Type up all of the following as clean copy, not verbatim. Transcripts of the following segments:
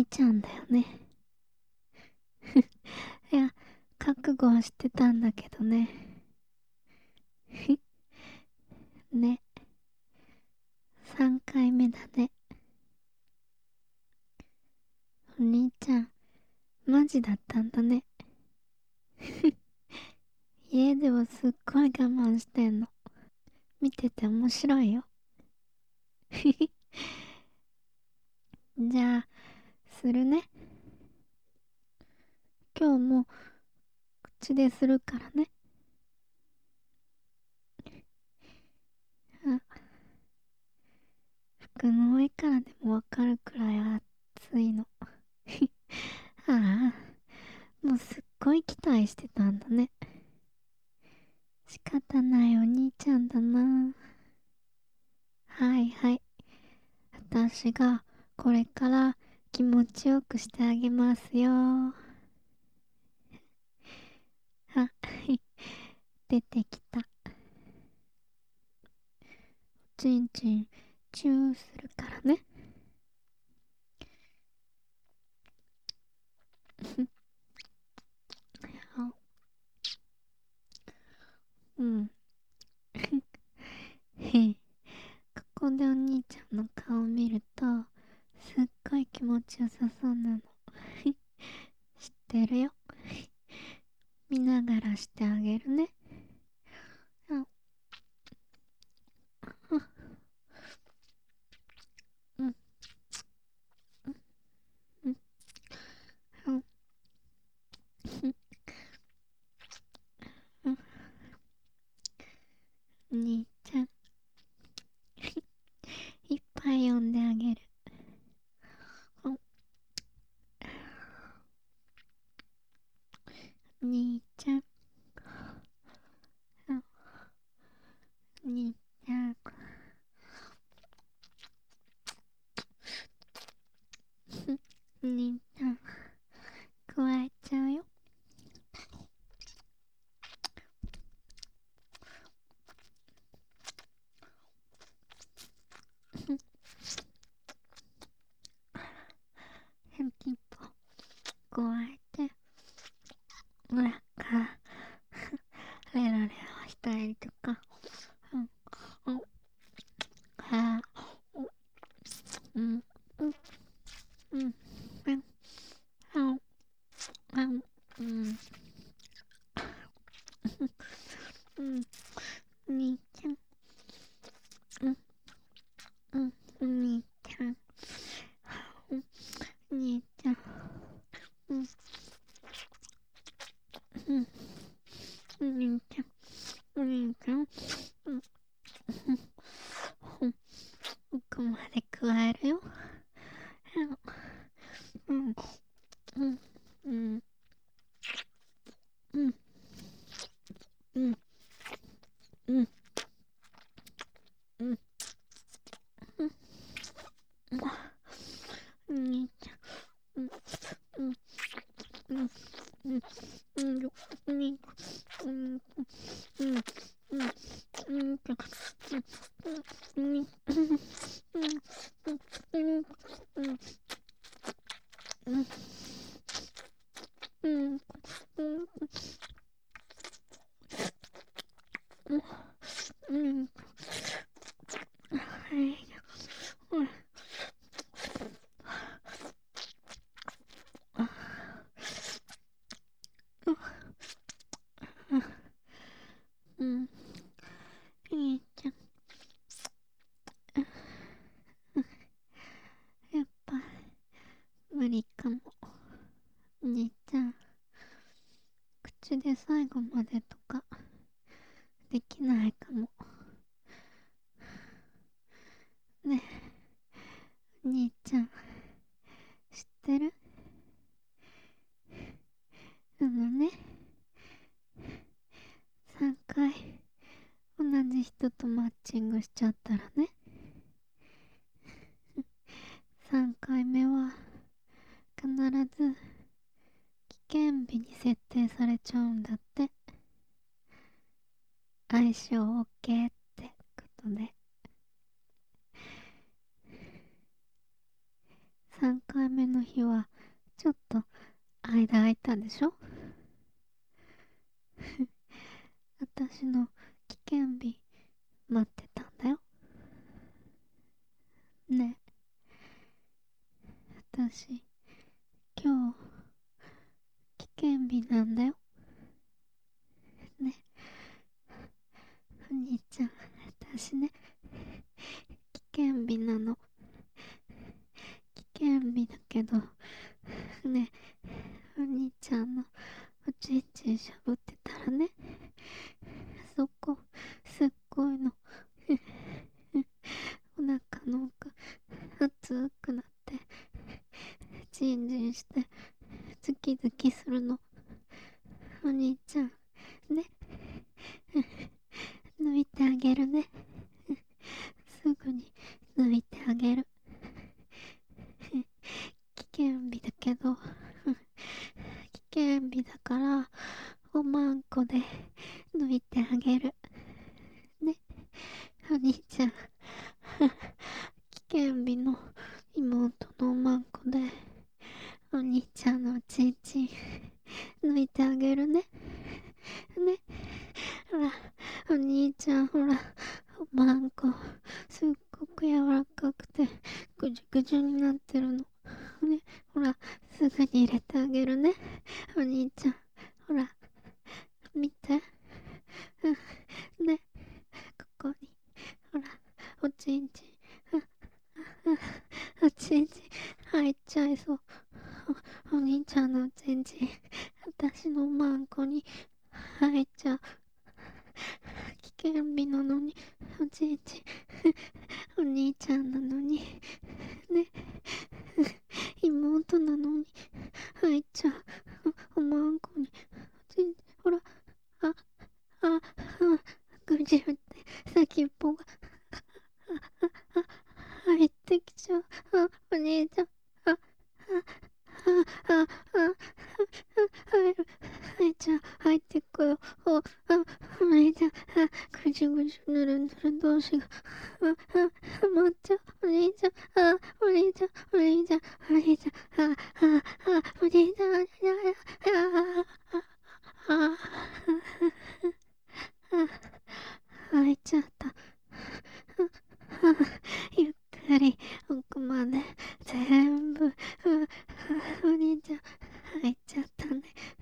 ちゃんだよね。いや、覚悟はしてたんだけどね。ね、3回目だね。お兄ちゃん、マジだったんだね。家ではすっごい我慢してんの。見てて面白いよ。じゃあ、するね。今日も口でするからね。あ、服の上からでもわかるくらい暑いの。ああ、もうすっごい期待してたんだね。仕方ないお兄ちゃんだな。はいはい。私がこれから気持ちよくしてあげますよ。あ、出てきた。ちんちん、チューするからね。あ、うん。へ、ここでお兄ちゃんの顔を見ると、すっごい気持ちよさそうなの。知ってるよ。見ながらしてあげるね。あ、うん、うん、うん、うん、お兄ちゃん、いっぱい読んであげる。お、お兄ちゃん、あ、お兄ちゃん、お兄ちゃん、加えちゃうよ。先っぽ加えて、裏からレロレロしたりとか、うん、うん、はうん、うん、うん、うん、うん、うん、うん、うん、お兄ちゃん、うん、うん、お兄ちゃん、うん、お兄ちゃん、うん、うん、お兄ちゃん、お兄ちゃん、うん、うん、奥まで加えるよ。うん、うん、うん、うん、うん、うん、うん、お兄ちゃん、うん、うん、うん、うん、うん、お兄ちゃん、うん、うん、うん、うん、うん、うん、うん、うん、うん、うん、うん、はい、うん、うん、いいちゃん、やっぱ無理かも。お兄ちゃん、口で最後までとかできないかも。ね、お兄ちゃん、知ってる？ね、3回同じ人とマッチングしちゃったらね、3回目は必ず危険日に設定されちゃうんだって。相性 OK ってことで、3回目の日日はちょっと間空いたでしょ。私の危険日待ってたんだよね。私今日危険日なんだよね。お兄ちゃん、私ね、危険日なの。危険日だけどね、お兄ちゃんのおちんちんしゃぶってたらね、そこすっごいのお腹の奥熱くなってジンジンしてズキズキするの。お兄ちゃんね、抜いてあげるね。すぐに抜いてあげる。危険日だけど危険日だからおまんこで抜いてあげるね。お兄ちゃん危険日の妹のおまんこでお兄ちゃんのおちんちん抜いてあげるね。ね、ほらお兄ちゃん、ほらおまんこすっごく柔らかくてぐじゅぐじゅになってるのね。ほらすぐに入れてあげるね。お兄ちゃん、ほら見て、ね、ここにほらおちんちんおちんちん入っちゃいそう。お兄ちゃんのおちんちん私のまんこに入っちゃう。危険日なのにおちんちんお兄ちゃんなのにね、妹なのに入っちゃう。おまんこにおちんちん、ほら、ああぐじゅって先っぽが入ってきちゃう。お兄ちゃん、入っちゃう、入ってくよ。お兄ちゃん、ぐじゅぐじゅぬるぬる同士が待っちゃう。お兄ちゃん、お兄ちゃん、お兄ちゃん、お兄ちゃん、お兄ちゃん、入っちゃった。ゆっくり奥まで全部お兄ちゃん入っちゃったね。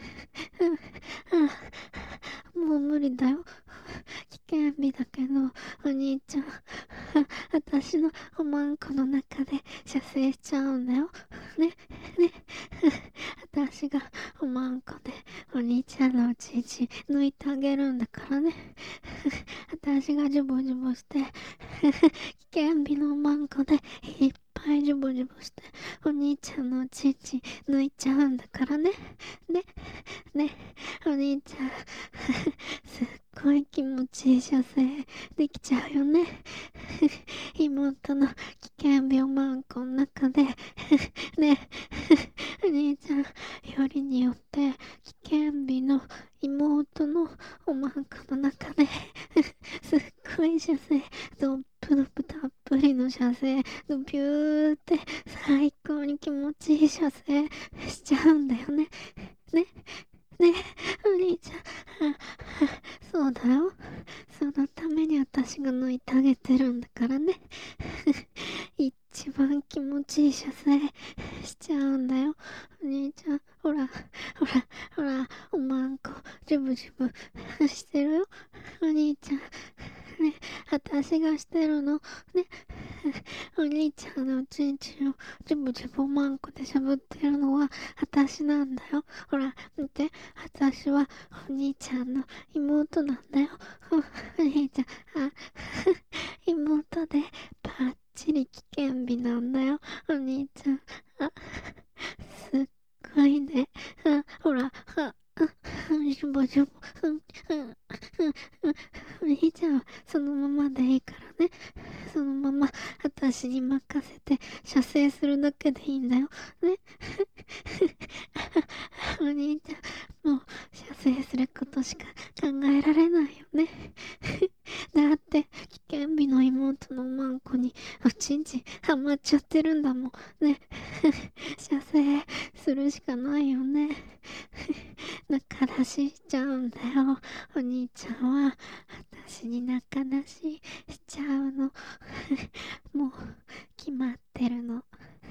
もう無理だよ。危険日だけどお兄ちゃん私のおまんこの中で射精しちゃうんだよね。ね、私がおまんこでお兄ちゃんのおちんちん抜いてあげるんだからね。私がジュボジュボして危険日のおまんこでいっぱいジュボジュボしてお兄ちゃんのおちんちん抜いちゃうんだからね。ね、ね、お兄ちゃんすっごい気持ちいい射精できちゃうよね。妹の危険日おまんこの中でね、お兄ちゃんよりによって危険日の妹のおまんこの中ですっごい射精ドップドップたっぷりの射精のビューって最高に気持ちいい射精しちゃうんだよね。ね、ね、お兄ちゃんそうだよ、そのために私が抜いてあげてるんだからね。一番気持ちいい射精しちゃうんだよ。お兄ちゃん、ほらほらほらおまんこジュブジュブしてるよ。お兄ちゃんね、私がしてるのね。お兄ちゃんのおちんちんをジュブジュブおまんこでしゃぶってるのは私なんだよ。ほら見て、私はお兄ちゃんの妹なんだよ。お兄ちゃん妹でバッチリ危険日なんだよ。お兄ちゃんすっごいね。ほらジュボジュボお兄ちゃんはそのままでいいからね。そのまま私に任せてして射精するだけでいいんだよね。お兄ちゃん、もう射精することしか考えられないよね。だって危険日の妹のマンコにおちんちんハマっちゃってるんだもんね。射精するしかないよね。仲出ししちゃうんだよ。お兄ちゃんは私に仲出ししちゃうの。もう決まってるの。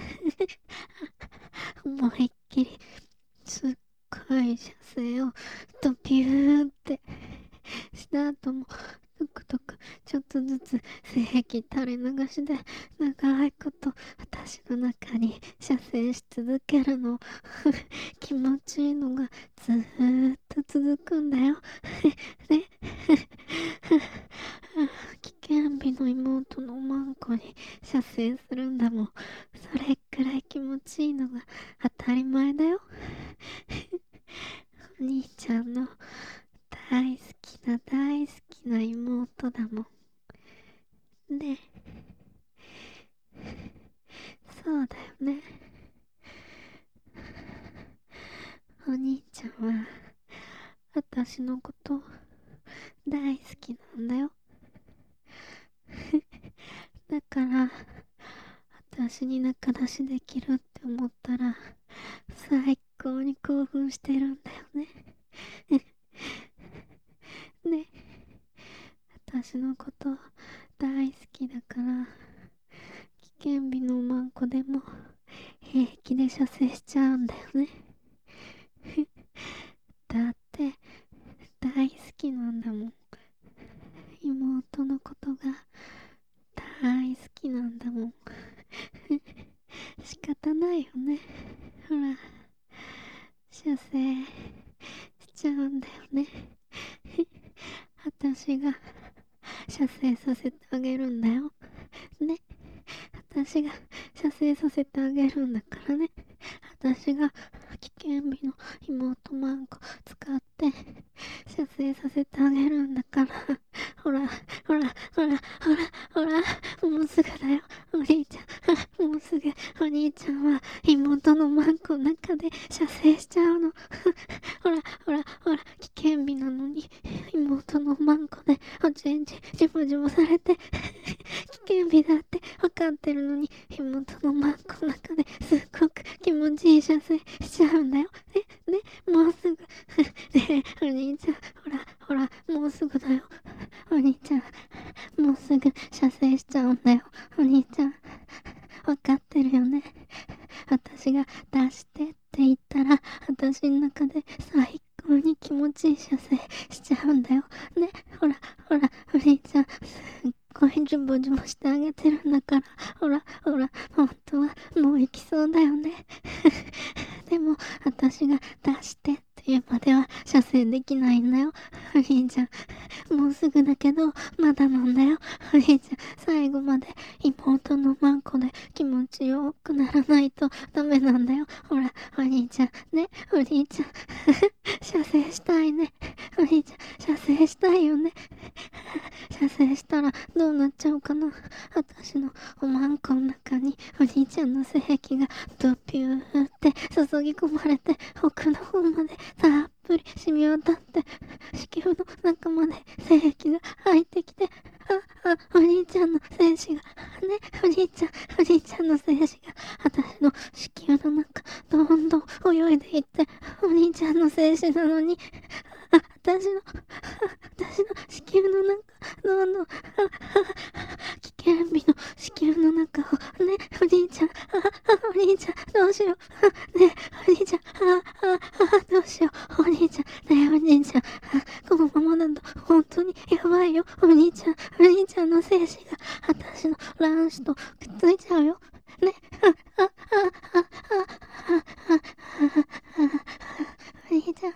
思いっきりすっごい射精をドピューってした後もトクトクちょっとずつ性液垂れ流しで長いこと私の中に射精し続けるの。気持ちいいのがずーっと続くんだよ。ね。危険日の妹のマンコに射精するんだもん。それくらい気持ちいいのが当たり前だよ。お兄ちゃんの大好きな妹だもんね。そうだよね。お兄ちゃんは私のこと大好きなんだよ。だから私に仲出しできるって思ったら最高に興奮してるんだよね。ね、私のこと大好きだから危険日のマンコでも平気で射精しちゃうんだよね。だって大好きなんだもん。妹のことが大好きなんだもん。仕方ないよね。ほら、射精しちゃうんだよね。私が射精させてあげるんだよね。私が射精させてあげるんだからね。私が危険日の妹マンコ使って射精させてあげるんだから。ほらほらほらほらほら、もうすぐだよお兄ちゃん。もうすぐお兄ちゃんは妹のマンコの中で射精しちゃうの。ほらほらほら、危険日なのに妹のマンコでおちんちんジュボジュボされて危険日だって分かってるのに妹のマンコの中ですっごく気持ちいい射精しちゃうんだよ。ね、もうすぐねえお兄ちゃん、ほらほら、もうすぐだよお兄ちゃん。もうすぐ射精しちゃうんだよお兄ちゃん。分かってるよね。私が出してって言ったら私の中で最高に気持ちいい射精しちゃうんだよね。ほらほら、お兄ちゃんすっごいジュボジュボしてあげてるんだから。ほらほら、本当はもう行きそうだよね。でも私が出してって言うまでは射精できないんだよお兄ちゃん。もうすぐだけどまだなんだよお兄ちゃん。最後まで妹のマンコで気持ちよくならないとダメなんだよ。ほらお兄ちゃんね、お兄ちゃん射精したいねお兄ちゃん。射精したいよね。射精したらどうなっちゃうかな。私のおまんこの中にお兄ちゃんの性液がドピューって注ぎ込まれて奥の方までたっぷり染み渡って子宮の中まで精液が入ってきて、お兄ちゃんの精子がね、お兄ちゃんの精子が私の子宮の中どんどん泳いでいって、お兄ちゃんの精子なのに私の子宮の中どんどん危険日の子宮の中をね、お兄ちゃんお兄ちゃんどうしようね、お兄ちゃんどうしようお兄ちゃんね、お兄ちゃんこのままだと本当にやばいよお兄ちゃんの精子が私の卵子とくっついちゃうよね。お兄ちゃん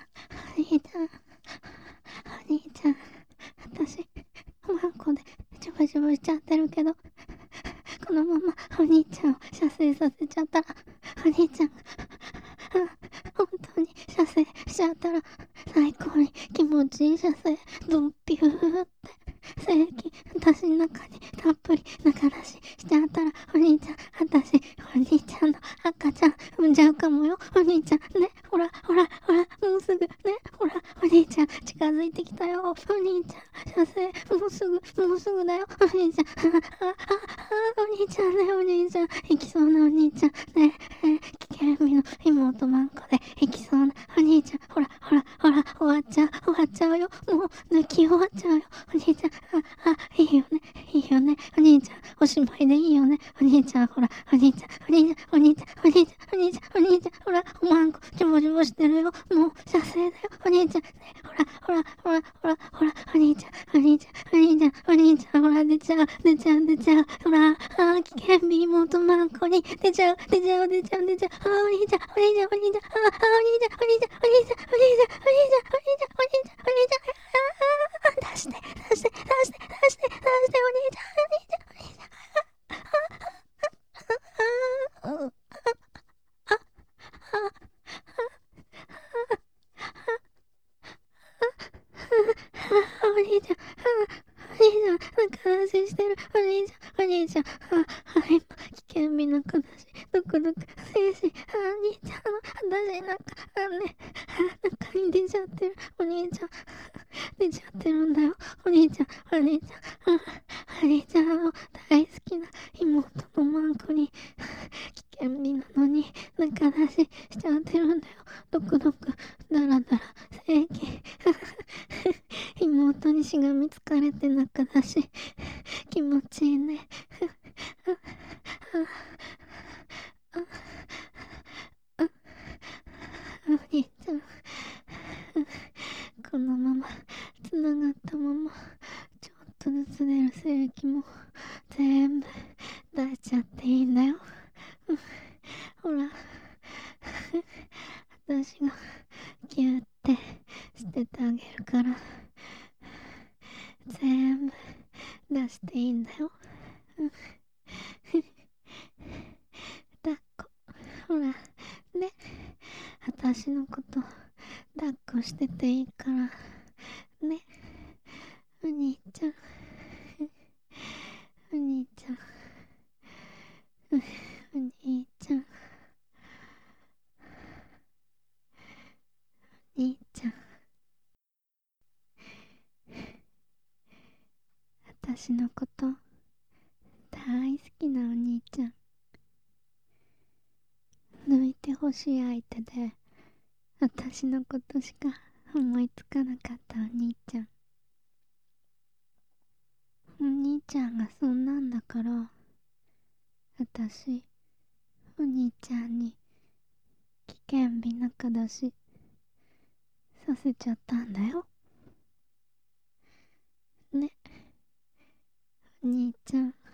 お兄ちゃん、私マンコでジュブジュブしちゃってるけど、このままお兄ちゃんを射精させちゃったら、お兄ちゃんが本当に射精しちゃったら最高に気持ちいい射精ドッピューって精液私の中にたっぷり流ししちゃったら、お兄ちゃん私私、お兄ちゃんの赤ちゃん産んじゃうかもよ。お兄ちゃん、ね、ほら、ほら、ほら、もうすぐ、ね、ほら、お兄ちゃん、近づいてきたよ。お兄ちゃん、射精、もうすぐだよ。お兄ちゃん、お兄ちゃんね、お兄ちゃん、行きそうなお兄ちゃん、ね、危険日の妹マンコで、行きそうなお兄ちゃん、ほら、ほら、ほら、終わっちゃうよ。もう、抜き終わっちゃうよ。お兄ちゃん、いいよね、いいよね。お兄ちゃん、おしまいでいいよね。お兄ちゃん、ほら、お兄ちゃん、お兄ちゃん、お兄ちゃん、お兄ちゃん、お兄ちゃん、お兄ちゃん、ほら、おまんこ、ジョボジョボしてるよ。もう、射精だよ。お兄ちゃん、ね、ほら、ほら、ほら、ほら、ほら、お兄ちゃん、お兄ちゃん、お兄ちゃん、お兄ちゃん、ほら、出ちゃう、出ちゃう、出ちゃう。ほら、危険日妹マンコに出ちゃう、出ちゃう、出ちゃう、出ちゃう。お兄ちゃん、お兄ちゃん、お兄ちゃん、お兄ちゃん、お兄ちゃん、お兄ちゃん、お兄ちゃん、お兄ちゃん、お兄ちゃん、お兄ちゃん、お兄ちゃん、出して、出して、出して、出して、出して、お兄ちゃん、お兄ちゃん、お兄ちゃん。お兄ちゃん、お兄ちゃん、なんか話してる。お兄ちゃん、お兄ちゃん、今、危険日の子だし、どこどこ、精子、兄ちゃん、私なんか、ね、中に出ちゃってる。お兄ちゃん、出ちゃってるんだよ。お兄ちゃん、お兄ちゃん、お兄ちゃんの大好きな妹のマンコに、危険日なのに、中出ししちゃってるんだよ。どこどこ、だらだら、正規。妹にしがみつかれて中だし、気持ちいいね。お兄ちゃん、このままつながったままちょっとずつ出る精液も全部出しちゃっていいんだよ。ほら、私がギュッて捨ててあげるから全部出していいんだよ。抱っこ、ほらね、私のこと抱っこしてていいからね、お兄ちゃん、お兄ちゃん、お兄ちゃん、お兄ちゃん、私のこと大好きなお兄ちゃん、抜いてほしい相手で私のことしか思いつかなかったお兄ちゃん。お兄ちゃんがそんなんだから私お兄ちゃんに危険日中だしさせちゃったんだよね、お兄ちゃん。